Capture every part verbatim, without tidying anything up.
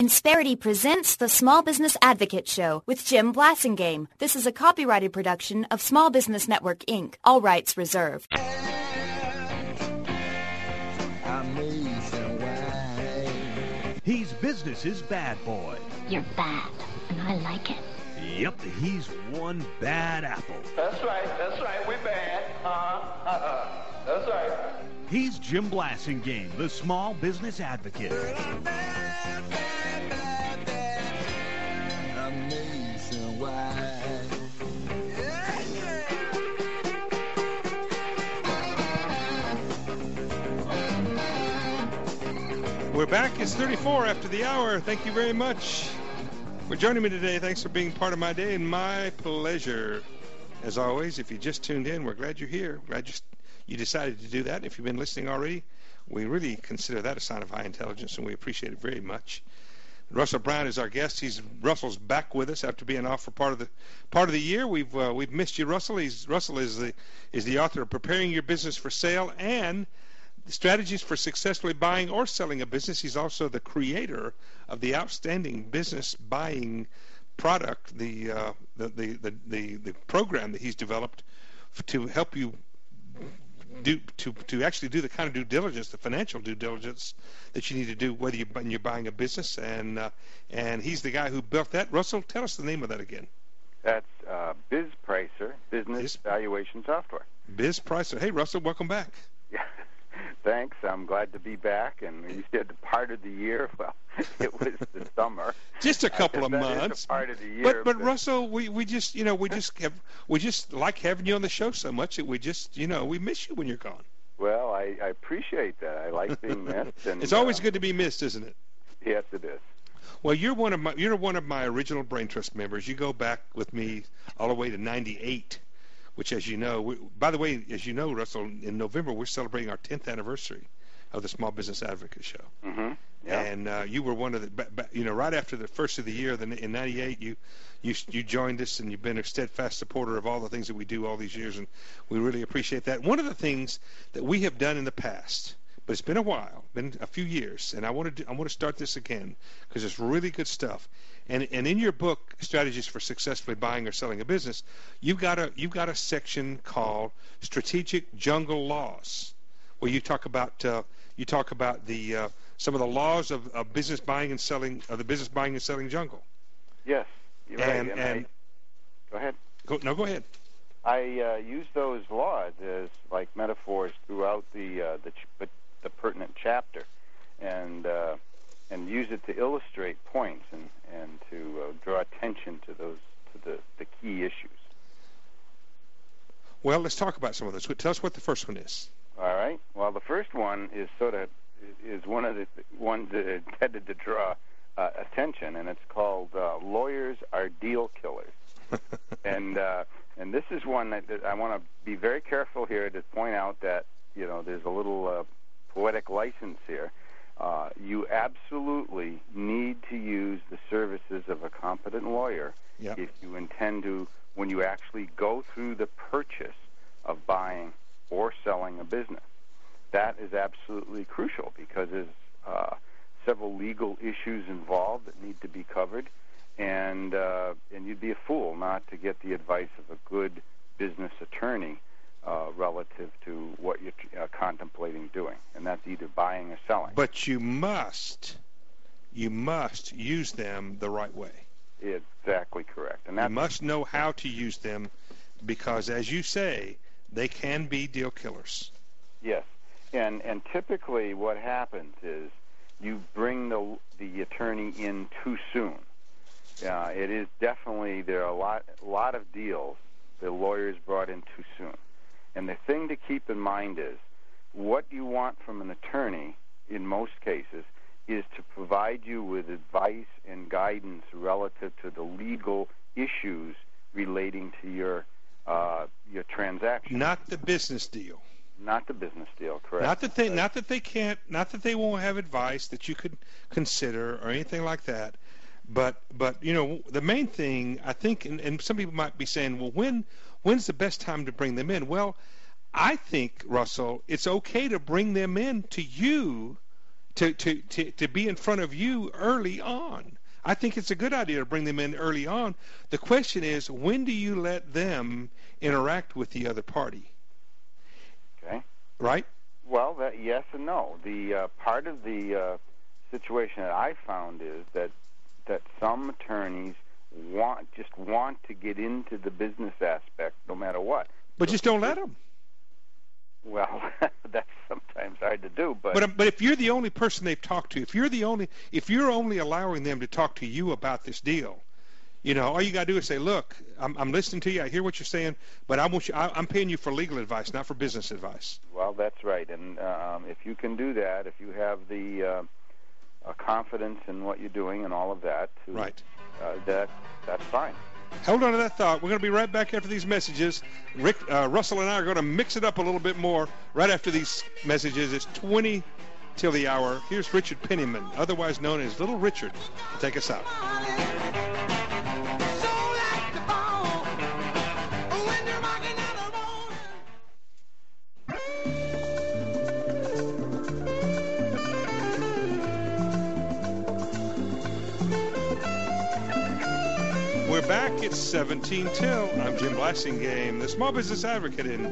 Insperity presents the Small Business Advocate Show with Jim Blasingame. This is a copyrighted production of Small Business Network, Incorporated. All rights reserved. He's business's bad boy. You're bad, and I like it. Yep, he's one bad apple. That's right, that's right, we're bad. Uh-huh, uh-huh. That's right. He's Jim Blasingame, the Small Business Advocate. We're back. It's thirty-four after the hour. Thank you very much for joining me today. Thanks for being part of my day and my pleasure. As always, if you just tuned in, we're glad you're here. Glad you, you decided to do that. If you've been listening already, we really consider that a sign of high intelligence, and we appreciate it very much. Russell Brown is our guest. He's Russell's back with us after being off for part of the part of the year. We've uh, we've missed you, Russell. He's Russell is the is the author of Preparing Your Business for Sale and Strategies for Successfully Buying or Selling a Business. He's also the creator of the outstanding business buying product, the uh, the, the, the, the the program that he's developed to help you do to to actually do the kind of due diligence, the financial due diligence that you need to do whether you when you're buying a business. And uh, and he's the guy who built that. Russell, tell us the name of that again. That's uh, BizPricer, Business Biz, Valuation Software. BizPricer. Hey, Russell, welcome back. Yeah. Thanks. I'm glad to be back. And you said part of the year. Well, it was the summer. Just a couple of that months. Is a part of the year. But but, but Russell, we, we just you know we just have we just like having you on the show so much that we just you know we miss you when you're gone. Well, I, I appreciate that. I like being missed. And it's always uh, good to be missed, isn't it? Yes, it is. Well, you're one of my you're one of my original Brain Trust members. You go back with me all the way to ninety-eight. Which, as you know, we, by the way, as you know, Russell, in November we're celebrating our tenth anniversary of the Small Business Advocate Show. Mm-hmm. Yeah. And uh, you were one of the, you know, right after the first of the year, the, in ninety-eight, you, you you joined us, and you've been a steadfast supporter of all the things that we do all these years, and we really appreciate that. One of the things that we have done in the past, but it's been a while, been a few years, and I want to I want to start this again because it's really good stuff. And and in your book, Strategies for Successfully Buying or Selling a Business, you've got a you've got a section called Strategic Jungle Laws, where you talk about uh, you talk about the uh, some of the laws of, of business buying and selling of the business buying and selling jungle. Yes, you're and, right. And, and I, go ahead. Go, no, go ahead. I uh, use those laws as like metaphors throughout the uh, the, ch- the pertinent chapter, and. Uh, and use it to illustrate points and, and to uh, draw attention to those to the, the key issues. Well, let's talk about some of those. Tell us what the first one is. All right. Well, the first one is sort of is one of the ones that intended to draw uh, attention, and it's called uh, "Lawyers Are Deal Killers." and uh, and this is one that, that I want to be very careful here to point out that you know there's a little uh, poetic license here. Uh, you absolutely need to use the services of a competent lawyer yep. if you intend to, when you actually go through the purchase of buying or selling a business. That is absolutely crucial because there's uh, several legal issues involved that need to be covered, and uh, and you'd be a fool not to get the advice of a good business attorney Uh, relative to what you're uh, contemplating doing, and that's either buying or selling. But you must, you must use them the right way. Exactly correct. And that's, you must know how to use them because, as you say, they can be deal killers. Yes, and and typically what happens is you bring the the attorney in too soon. Uh, it is definitely there are a lot a lot of deals the lawyers brought in too soon. And the thing to keep in mind is what you want from an attorney, in most cases, is to provide you with advice and guidance relative to the legal issues relating to your uh, your transaction. Not the business deal. Not the business deal, correct. Not that they, not that they can't, not that they won't have advice that you could consider or anything like that. But, but you know, the main thing, I think, and, and some people might be saying, well, when when's the best time to bring them in? Well, I think, Russell, it's okay to bring them in to you to, to, to, to be in front of you early on. I think it's a good idea to bring them in early on. The question is, when do you let them interact with the other party? Okay. Right? Well, that, yes and no. The uh, part of the uh, situation that I found is that that some attorneys want just want to get into the business aspect no matter what. But so, just don't let them. Well, that's sometimes hard to do, but but but if you're the only person they've talked to, if you're the only if you're only allowing them to talk to you about this deal, you know, all you got to do is say, look, I'm, I'm listening to you, I hear what you're saying, but I want you, I, I'm paying you for legal advice, not for business advice. Well, that's right, and um, if you can do that, if you have the uh, uh, confidence in what you're doing and all of that, to, right, uh, that that's fine. Hold on to that thought. We're going to be right back after these messages. Rick, uh, Russell and I are going to mix it up a little bit more right after these messages. It's twenty till the hour. Here's Richard Penniman, otherwise known as Little Richard, to take us out. We're back. It's seventeen till. I'm Jim Blasingame, the Small Business Advocate. And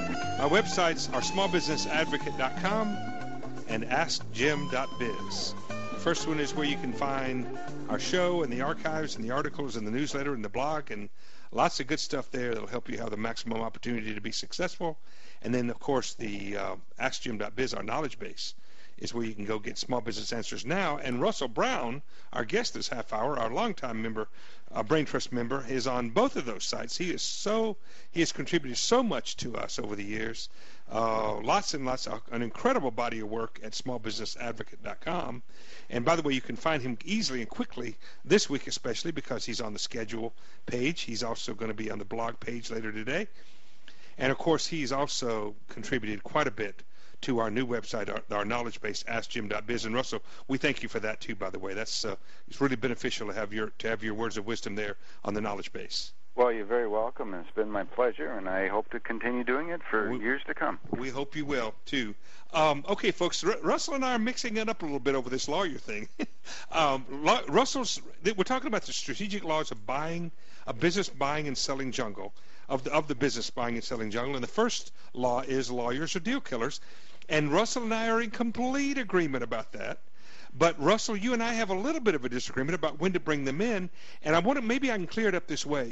my websites are small business advocate dot com and ask jim dot biz. The first one is where you can find our show and the archives and the articles and the newsletter and the blog and lots of good stuff there that'll help you have the maximum opportunity to be successful. And then, of course, the uh, ask jim dot biz, our knowledge base, is where you can go get Small Business Answers now. And Russell Brown, our guest this half hour, our longtime member, uh, Brain Trust member, is on both of those sites. He is so he has contributed so much to us over the years. Uh, lots and lots of an incredible body of work at small business advocate dot com. And by the way, you can find him easily and quickly this week, especially because he's on the schedule page. He's also going to be on the blog page later today. And of course, he's also contributed quite a bit to our new website, our, our knowledge base, ask jim dot biz. And Russell, we thank you for that too. By the way, that's uh, it's really beneficial to have your to have your words of wisdom there on the knowledge base. Well, you're very welcome, and it's been my pleasure, and I hope to continue doing it for we, years to come. We hope you will too. Um, okay, folks, R- Russell and I are mixing it up a little bit over this lawyer thing. um, Lo- Russell's we're talking about the strategic laws of buying a business buying and selling jungle of the of the business buying and selling jungle. And the first law is lawyers are deal killers. And Russell and I are in complete agreement about that. But Russell, you and I have a little bit of a disagreement about when to bring them in. And I want to, maybe I can clear it up this way.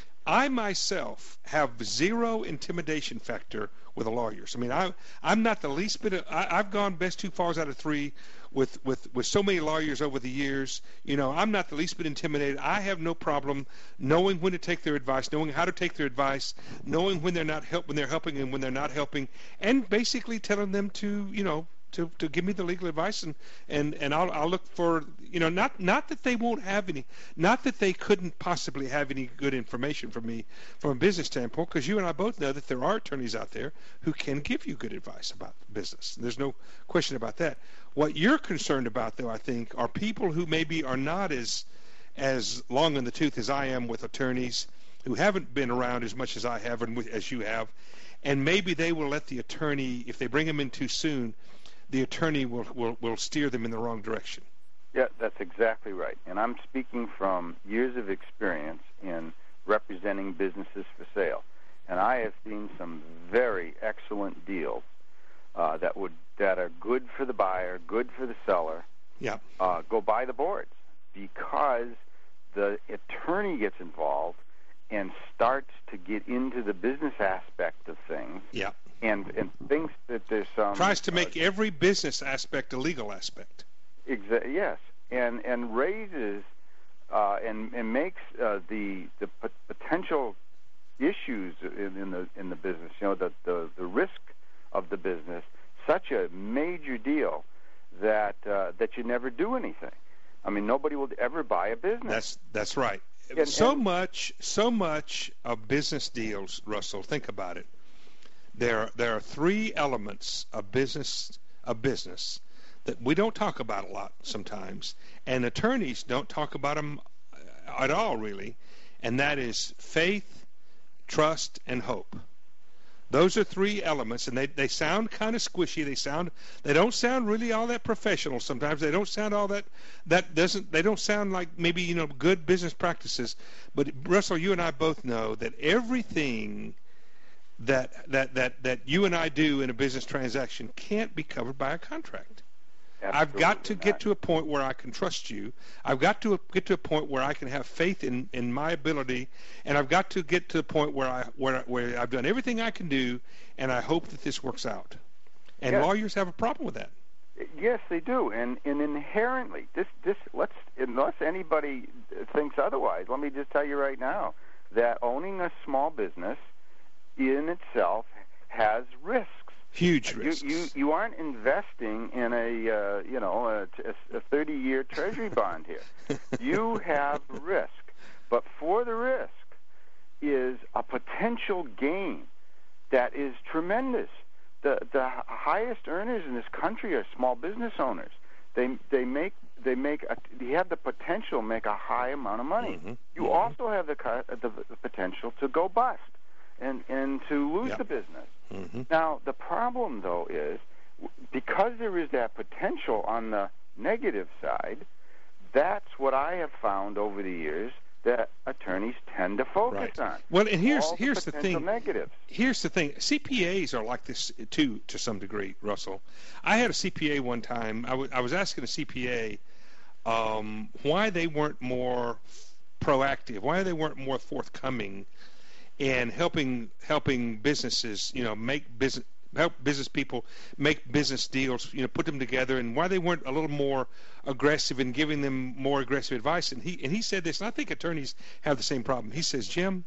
I myself have zero intimidation factor with the lawyers. I mean, I, I'm not the least bit of, I, I've gone best two falls out of three with, with, with so many lawyers over the years. You know, I'm not the least bit intimidated. I have no problem knowing when to take their advice, knowing how to take their advice, knowing when they're not help, when they're helping and when they're not helping, and basically telling them to, you know, to, to give me the legal advice, and, and, and I'll, I'll look for, you know, not, not that they won't have any, not that they couldn't possibly have any good information from me from a business standpoint, because you and I both know that there are attorneys out there who can give you good advice about business. There's no question about that. What you're concerned about, though, I think, are people who maybe are not as, as long in the tooth as I am with attorneys who haven't been around as much as I have and as you have, and maybe they will let the attorney, if they bring them in too soon, the attorney will, will, will steer them in the wrong direction. Yeah, that's exactly right. And I'm speaking from years of experience in representing businesses for sale. And I have seen some very excellent deals uh, that would that are good for the buyer, good for the seller. Yeah. Uh, go by the boards because the attorney gets involved and starts to get into the business aspect of things. Yeah. And and thinks that there's some tries to make uh, every business aspect a legal aspect. Exa- yes, and and raises uh, and and makes uh, the the p- potential issues in, in the in the business, you know, the, the the risk of the business, such a major deal that uh, that you never do anything. I mean, nobody will ever buy a business. That's that's right. And, so and, much so much of business deals, Russell. Think about it. There, there are three elements of business, of business that we don't talk about a lot sometimes, and attorneys don't talk about them at all, really, and that is faith, trust, and hope. Those are three elements, and they, they sound kind of squishy. They sound they don't sound really all that professional. Sometimes they don't sound all that that doesn't they don't sound like maybe you know good business practices. But Russell, you and I both know that everything that that that that you and I do in a business transaction can't be covered by a contract. Absolutely I've got to not. get to a point where I can trust you. I've got to get to a point where I can have faith in, in my ability, and I've got to get to the point where I where where I've done everything I can do, and I hope that this works out. And Yes. lawyers have a problem with that. Yes, they do, and and inherently, this this let's unless anybody thinks otherwise, let me just tell you right now that owning a small business in itself has risks. Huge You, risks. you you aren't investing in a uh, you know a, a thirty-year Treasury bond here. You have risk, but for the risk is a potential gain that is tremendous. The the highest earners in this country are small business owners. They they make they make a, they have the potential to make a high amount of money. Mm-hmm. You Mm-hmm. also have the, co- the the potential to go bust and and to lose Yep. the business. Mm-hmm. Now, the problem, though, is w- because there is that potential on the negative side, that's what I have found over the years that attorneys tend to focus Right. on. Well, and here's All here's the potential thing. negatives. Here's the thing. C P As are like this too, to some degree, Russell. I had a C P A one time. I, w- I was asking a C P A um, why they weren't more proactive, why they weren't more forthcoming in helping helping businesses, you know, make business help business people make business deals, you know, put them together, and why they weren't a little more aggressive in giving them more aggressive advice. And he and he said this, and I think attorneys have the same problem. He says, Jim,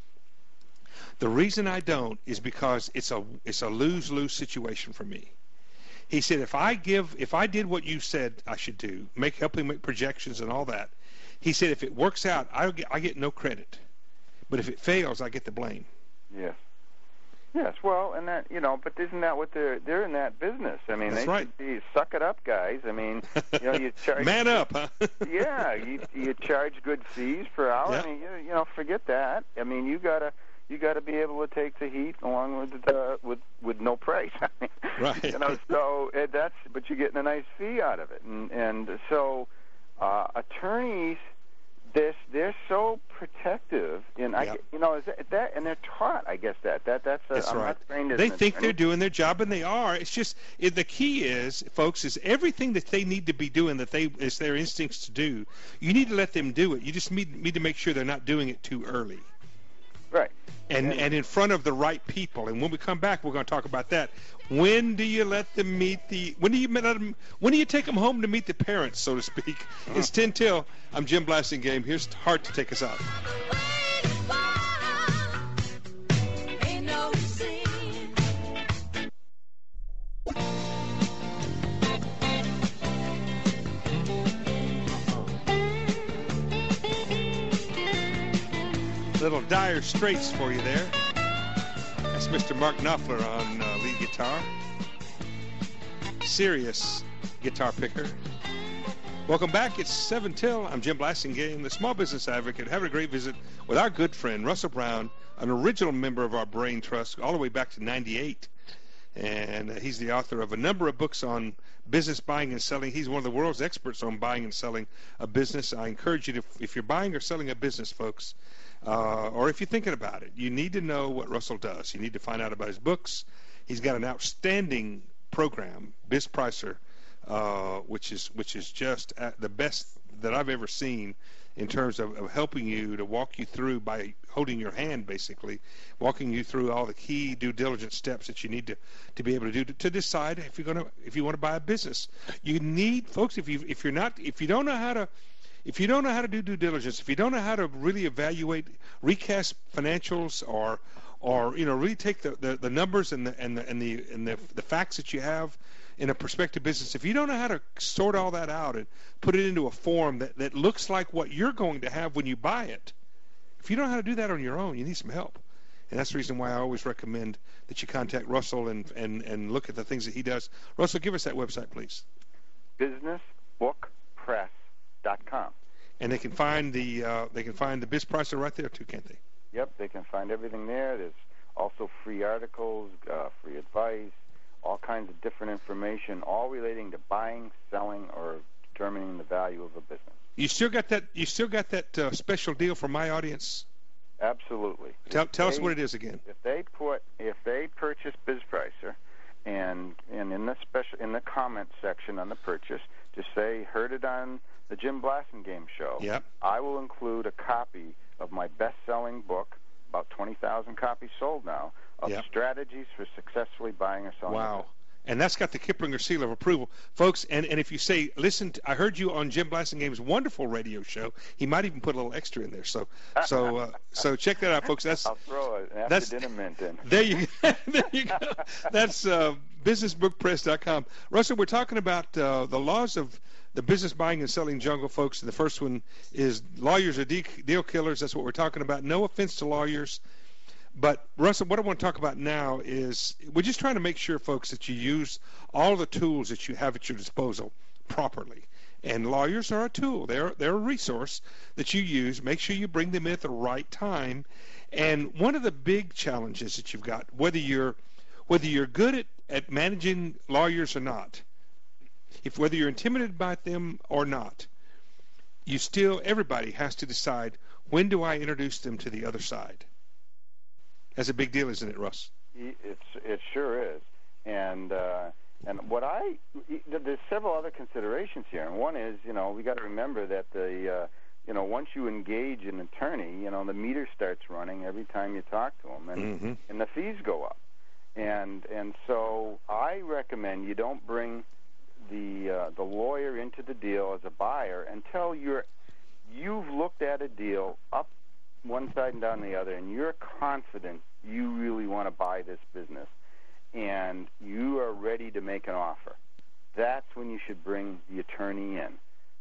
the reason I don't is because it's a it's a lose-lose situation for me. He said, if I give if I did what you said I should do, make helping make projections and all that, he said if it works out, I get I get no credit. But if it fails, I get the blame. Yes. Yes, well, and that, you know, but isn't that what they're they're in that business? I mean, That's they right. should be suck it up, guys. I mean, you know, you charge Man up, huh? yeah, you you charge good fees per hour. Yeah. I mean, you, you know, forget that. I mean, you gotta you gotta be able to take the heat along with the, with with no price. I mean, Right. You know, so uh, that's but you're getting a nice fee out of it, and and so uh, attorneys. They're, they're so protective, and I, Yep. you know, is that, that, and they're taught. I guess that that that's. A, That's I'm right. not trained as They an think attorney. they're doing their job, and they are. It's just it, the key is, folks, is everything that they need to be doing that they is their instincts to do. You need to let them do it. You just need, need to make sure they're not doing it too early. Right. And, And- and in front of the right people. And when we come back, we're going to talk about that. When do you let them meet the? When do you let them? When do you take them home to meet the parents, so to speak? It's ten till. I'm Jim Blasingame. Here's Hart to take us out. Little Dire Straits for you there. That's Mister Mark Knopfler on uh, lead guitar. Serious guitar picker. Welcome back. It's seven till. I'm Jim Blasingame, the Small Business Advocate. Having a great visit with our good friend Russell Brown, an original member of our Brain Trust, all the way back to ninety-eight. And uh, he's the author of a number of books on business buying and selling. He's one of the world's experts on buying and selling a business. I encourage you to, if you're buying or selling a business, folks, uh, or if you're thinking about it, you need to know what Russell does. You need to find out about his books. He's got an outstanding program, Biz Pricer, uh, which is which is just at the best that I've ever seen in terms of, of helping you to walk you through by holding your hand, basically, walking you through all the key due diligence steps that you need to, to be able to do to, to decide if you're gonna if you want to buy a business. You need, folks, if you if you're not if you don't know how to if you don't know how to do due diligence, if you don't know how to really evaluate, recast financials, or or you know really take the, the, the numbers and the and the and the and the, the facts that you have in a prospective business, if you don't know how to sort all that out and put it into a form that, that looks like what you're going to have when you buy it, if you don't know how to do that on your own, you need some help. And that's the reason why I always recommend that you contact Russell and, and, and look at the things that he does. Russell, give us that website, please. business book press dot com. And they can find the uh, they can find the Biz Pricer right there too, can't they? Yep, they can find everything there. There's Also free articles, uh, free advice, all kinds of different information, all relating to buying, selling, or determining the value of a business. You still got that? You still got that uh, special deal for my audience? Absolutely. Tell, tell they, us what it is again. If they put, if they purchase BizPricer, and and in the special in the comment section on the purchase, just say heard it on the Jim Blasingame show. Yep. I will include a copy of my best-selling book, about twenty thousand copies sold now, of yep. strategies for successfully buying or selling. Wow. And that's got the Kiplinger seal of approval. Folks, and, and if you say, listen, to, I heard you on Jim Blasingame's wonderful radio show, he might even put a little extra in there. So so, uh, so check that out, folks. That's, I'll throw an that's, after-dinner mint in. There you, there you go. That's uh, business book press dot com. Russell, we're talking about uh, the laws of the business buying and selling jungle, folks. And the first one is lawyers are de- deal killers. That's what we're talking about. No offense to lawyers. But, Russell, what I want to talk about now is we're just trying to make sure, folks, that you use all the tools that you have at your disposal properly. And lawyers are a tool. They're, they're a resource that you use. Make sure you bring them in at the right time. And one of the big challenges that you've got, whether you're whether you're good at, at managing lawyers or not, if whether you're intimidated by them or not, you still, everybody has to decide, when do I introduce them to the other side? That's a big deal, isn't it, Russ? It's it sure is, and uh, and what I there's several other considerations here, and one is you know we got to remember that the uh, you know once you engage an attorney, you know the meter starts running every time you talk to them, and mm-hmm. and the fees go up, and and so I recommend you don't bring the uh, the lawyer into the deal as a buyer until you're you've looked at a deal up one side and down the other, and you're confident you really want to buy this business, and you are ready to make an offer. That's when you should bring the attorney in,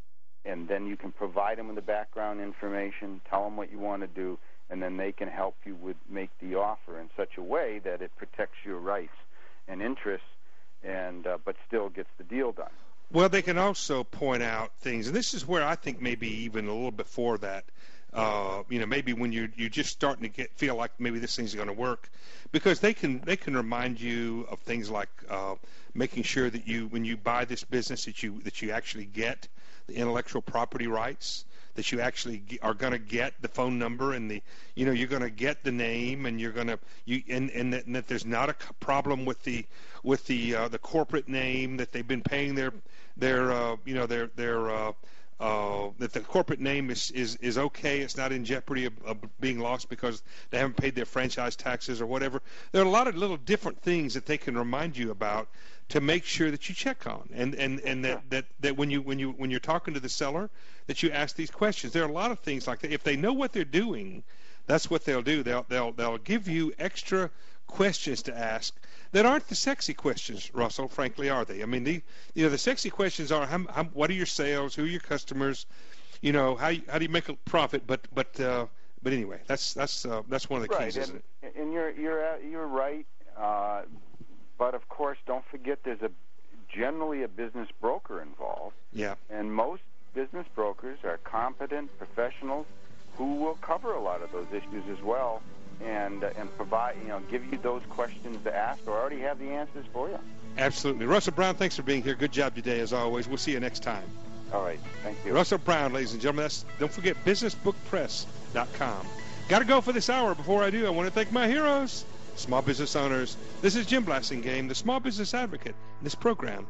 and then you can provide them with the background information, tell them what you want to do, and then they can help you with make the offer in such a way that it protects your rights and interests, and uh, but still gets the deal done. Well, they can also point out things, and this is where I think maybe even a little before that, Uh, you know, maybe when you're you're just starting to get feel like maybe this thing's going to work, because they can they can remind you of things like uh, making sure that you when you buy this business that you that you actually get the intellectual property rights, that you actually get, are going to get the phone number and the you know you're going to get the name, and you're going to you and and that, and that there's not a problem with the with the uh, the corporate name, that they've been paying their their uh, you know their their uh, Uh, that the corporate name is, is, is okay. It's not in jeopardy of, of being lost because they haven't paid their franchise taxes or whatever. There are a lot of little different things that they can remind you about to make sure that you check on, and and, and that, that, that when you when you when you're talking to the seller, that you ask these questions. There are a lot of things like that. If they know what they're doing, that's what they'll do. They'll they'll they'll give you extra questions to ask that aren't the sexy questions, Russell, frankly, are they? I mean, the you know the sexy questions are how, how, what are your sales, who are your customers, you know, how how do you make a profit? But but uh, but anyway, that's that's uh, that's one of the right. keys, and, isn't it? And you're you're you're right, uh, but of course, don't forget there's a generally a business broker involved. Yeah. And most business brokers are competent professionals who will cover a lot of those issues as well. And uh, and provide you know give you those questions to ask, or already have the answers for you. Absolutely, Russell Brown. Thanks for being here. Good job today, as always. We'll see you next time. All right, thank you, Russell Brown, ladies and gentlemen. That's, don't forget business book press dot com. Got to go for this hour. Before I do, I want to thank my heroes, small business owners. This is Jim Blasingame, the Small Business Advocate. This program.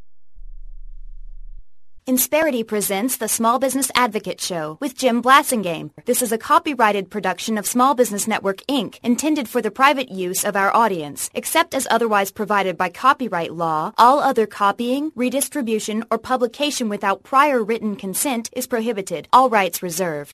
Insperity presents the Small Business Advocate Show with Jim Blasingame. This is a copyrighted production of Small Business Network, Incorporated, intended for the private use of our audience. Except as otherwise provided by copyright law, all other copying, redistribution, or publication without prior written consent is prohibited. All rights reserved.